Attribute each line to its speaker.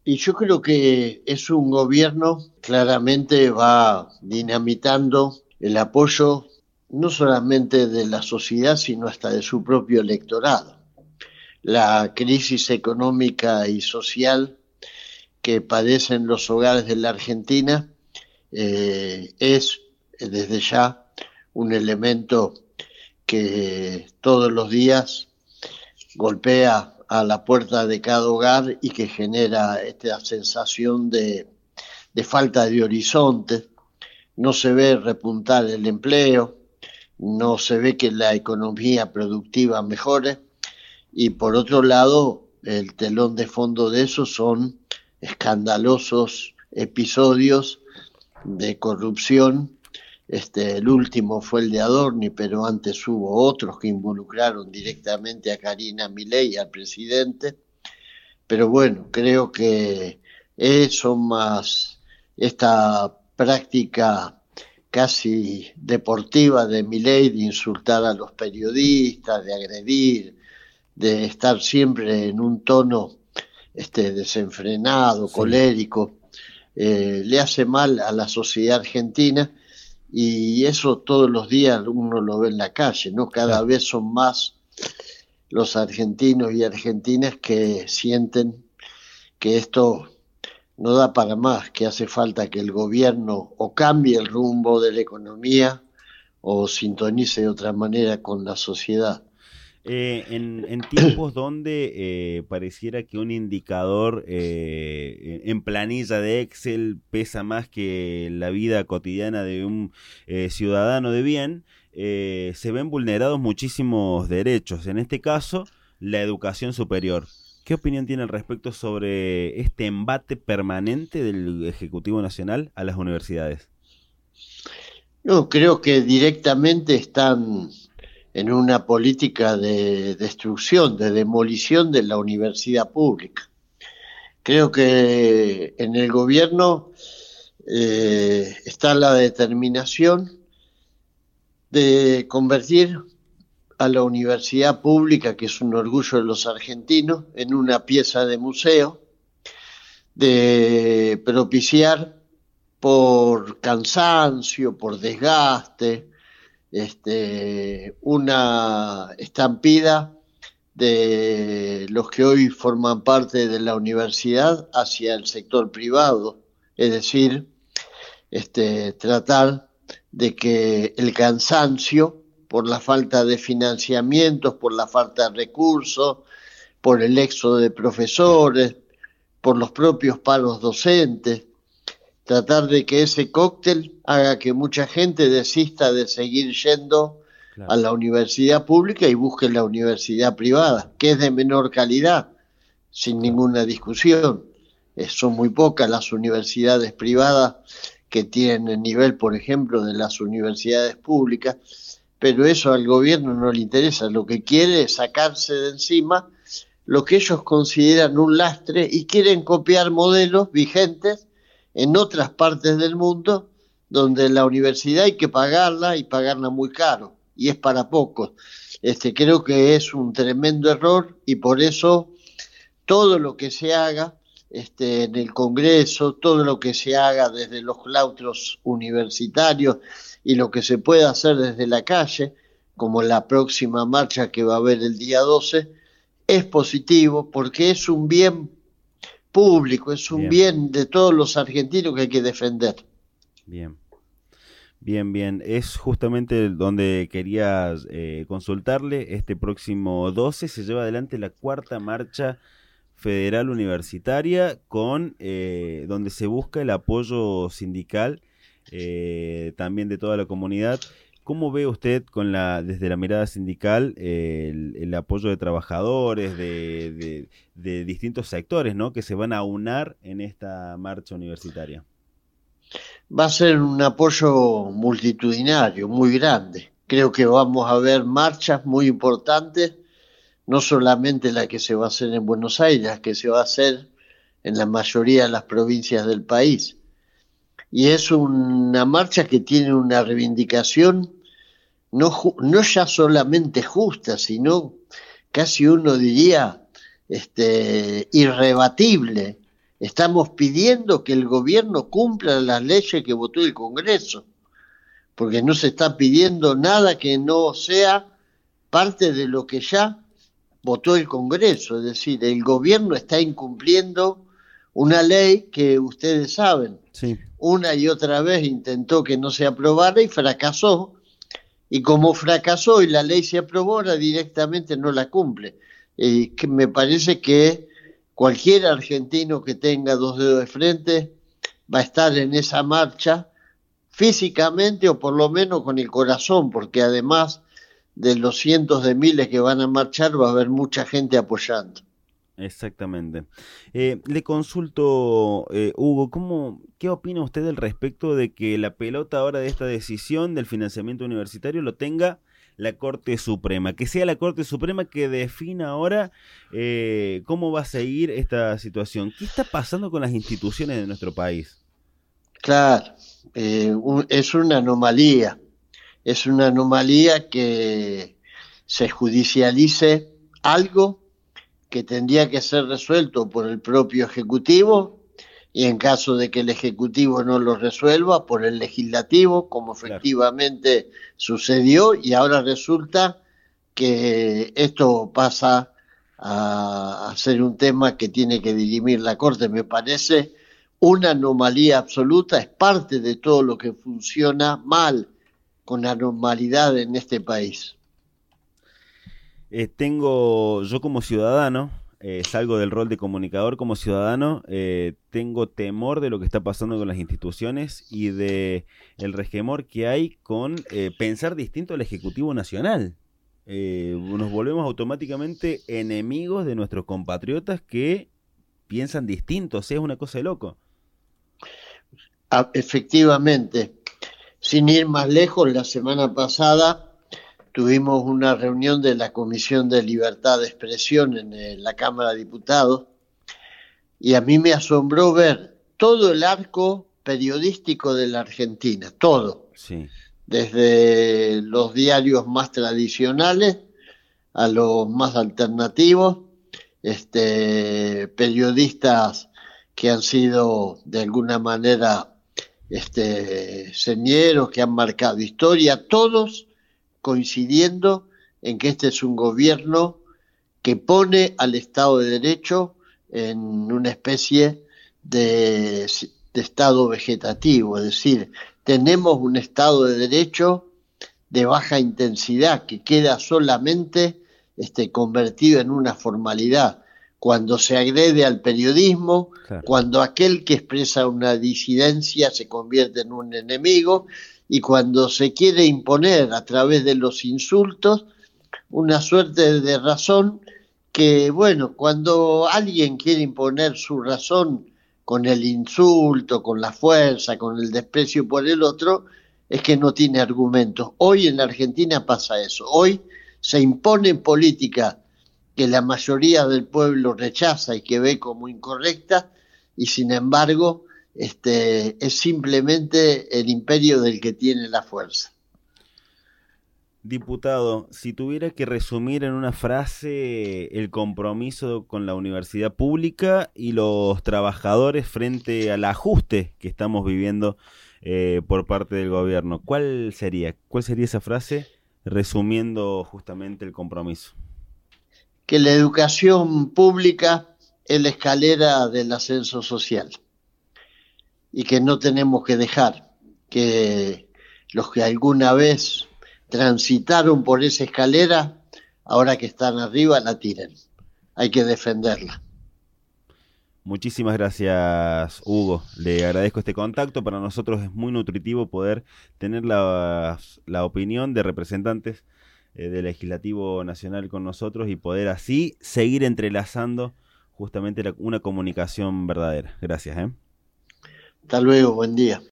Speaker 1: Y yo creo que es un gobierno claramente va dinamitando el apoyo no solamente de la sociedad, sino hasta de su propio electorado. La crisis económica y social que padecen los hogares de la Argentina es desde ya un elemento que todos los días golpea a la puerta de cada hogar y que genera esta sensación de falta de horizonte. No se ve repuntar el empleo, no se ve que la economía productiva mejore y por otro lado el telón de fondo de eso son escandalosos episodios de corrupción. El último fue el de Adorni, pero antes hubo otros que involucraron directamente a Karina Milei y al presidente. Pero bueno, creo que eso más esta práctica casi deportiva de Milei de insultar a los periodistas, de agredir, de estar siempre en un tono desenfrenado,
Speaker 2: Sí.
Speaker 1: colérico, le hace mal a la sociedad argentina y eso todos los días uno lo ve en la calle, ¿no? Cada
Speaker 2: Claro.
Speaker 1: vez son más los argentinos y argentinas que sienten que esto no da para más, que hace falta que el gobierno o cambie el rumbo de la economía o sintonice de otra manera con la sociedad.
Speaker 2: En tiempos donde pareciera que un indicador en planilla de Excel pesa más que la vida cotidiana de un ciudadano de bien, se ven vulnerados muchísimos derechos. En este caso, la educación superior. ¿Qué opinión tiene al respecto sobre este embate permanente del Ejecutivo Nacional a las universidades?
Speaker 1: Yo creo que directamente están en una política de destrucción, de demolición de la universidad pública. Creo que en el gobierno está la determinación de convertir a la universidad pública, que es un orgullo de los argentinos, en una pieza de museo, de propiciar por cansancio, por desgaste, una estampida de los que hoy forman parte de la universidad hacia el sector privado, es decir, tratar de que el cansancio por la falta de financiamientos, por la falta de recursos, por el éxodo de profesores, por los propios paros docentes, tratar de que ese cóctel haga que mucha gente desista de seguir yendo a
Speaker 2: Claro.
Speaker 1: la universidad pública y busque la universidad privada, que es de menor calidad, sin
Speaker 2: Claro.
Speaker 1: ninguna discusión. Son muy pocas las universidades privadas que tienen el nivel, por ejemplo, de las universidades públicas, pero eso al gobierno no le interesa. Lo que quiere es sacarse de encima lo que ellos consideran un lastre y quieren copiar modelos vigentes en otras partes del mundo donde la universidad hay que pagarla y pagarla muy caro y es para pocos. Creo que es un tremendo error y por eso todo lo que se haga en el Congreso, todo lo que se haga desde los claustros universitarios y lo que se pueda hacer desde la calle, como la próxima marcha que va a haber el día 12, es positivo porque es un bien público, es un
Speaker 2: Bien,
Speaker 1: bien de todos los argentinos que hay que defender.
Speaker 2: bien. Bien, bien. Es justamente donde quería consultarle. Este próximo 12 se lleva adelante la cuarta marcha federal universitaria con donde se busca el apoyo sindical también de toda la comunidad. ¿Cómo ve usted desde la mirada sindical el apoyo de trabajadores de distintos sectores, ¿no? Que se van a aunar en esta marcha universitaria?
Speaker 1: Va a ser un apoyo multitudinario, muy grande. Creo que vamos a ver marchas muy importantes, no solamente la que se va a hacer en Buenos Aires, la que se va a hacer en la mayoría de las provincias del país. Y es una marcha que tiene una reivindicación no ya solamente justa, sino casi uno diría irrebatible, Estamos pidiendo que el gobierno cumpla las leyes que votó el Congreso, porque no se está pidiendo nada que no sea parte de lo que ya votó el Congreso. Es decir, el gobierno está incumpliendo una ley que ustedes saben,
Speaker 2: Sí.
Speaker 1: una y otra vez intentó que no se aprobara y fracasó, y como fracasó y la ley se aprobó, ahora directamente no la cumple. Que me parece que cualquier argentino que tenga dos dedos de frente va a estar en esa marcha físicamente o por lo menos con el corazón, porque además de los cientos de miles que van a marchar va a haber mucha gente apoyando.
Speaker 2: Exactamente. Le consulto, Hugo, ¿qué opina usted al respecto de que la pelota ahora de esta decisión del financiamiento universitario lo tenga la Corte Suprema? Que sea la Corte Suprema que defina ahora cómo va a seguir esta situación. ¿Qué está pasando con las instituciones de nuestro país?
Speaker 1: Claro, es una anomalía que se judicialice algo que tendría que ser resuelto por el propio Ejecutivo y en caso de que el Ejecutivo no lo resuelva, por el Legislativo, como
Speaker 2: Claro.
Speaker 1: efectivamente sucedió, y ahora resulta que esto pasa a ser un tema que tiene que dirimir la Corte. Me parece una anomalía absoluta, es parte de todo lo que funciona mal con anormalidad en este país.
Speaker 2: Yo como ciudadano, salgo del rol de comunicador como ciudadano, tengo temor de lo que está pasando con las instituciones y de el resquemor que hay con pensar distinto al Ejecutivo Nacional. Nos volvemos automáticamente enemigos de nuestros compatriotas que piensan distintos, es una cosa de loco.
Speaker 1: Efectivamente, sin ir más lejos, la semana pasada tuvimos una reunión de la Comisión de Libertad de Expresión en la Cámara de Diputados y a mí me asombró ver todo el arco periodístico de la Argentina, todo,
Speaker 2: Sí,
Speaker 1: desde los diarios más tradicionales a los más alternativos, periodistas que han sido de alguna manera señeros, que han marcado historia, todos coincidiendo en que este es un gobierno que pone al Estado de Derecho en una especie de estado vegetativo, es decir, tenemos un Estado de Derecho de baja intensidad que queda solamente convertido en una formalidad cuando se agrede al periodismo,
Speaker 2: claro.
Speaker 1: cuando aquel que expresa una disidencia se convierte en un enemigo y cuando se quiere imponer a través de los insultos una suerte de razón que, bueno, cuando alguien quiere imponer su razón con el insulto, con la fuerza, con el desprecio por el otro, es que no tiene argumentos. Hoy en la Argentina pasa eso. Hoy se impone política que la mayoría del pueblo rechaza y que ve como incorrecta, y sin embargo es simplemente el imperio del que tiene la fuerza.
Speaker 2: Diputado, si tuviera que resumir en una frase el compromiso con la universidad pública y los trabajadores frente al ajuste que estamos viviendo por parte del gobierno, ¿cuál sería? ¿Cuál sería esa frase resumiendo justamente el compromiso?
Speaker 1: Que la educación pública es la escalera del ascenso social y que no tenemos que dejar que los que alguna vez transitaron por esa escalera, ahora que están arriba, la tiren. Hay que defenderla.
Speaker 2: Muchísimas gracias, Hugo. Le agradezco este contacto. Para nosotros es muy nutritivo poder tener la opinión de representantes del Legislativo Nacional con nosotros y poder así seguir entrelazando justamente una comunicación verdadera. Gracias, ¿eh?
Speaker 1: Hasta luego, buen día.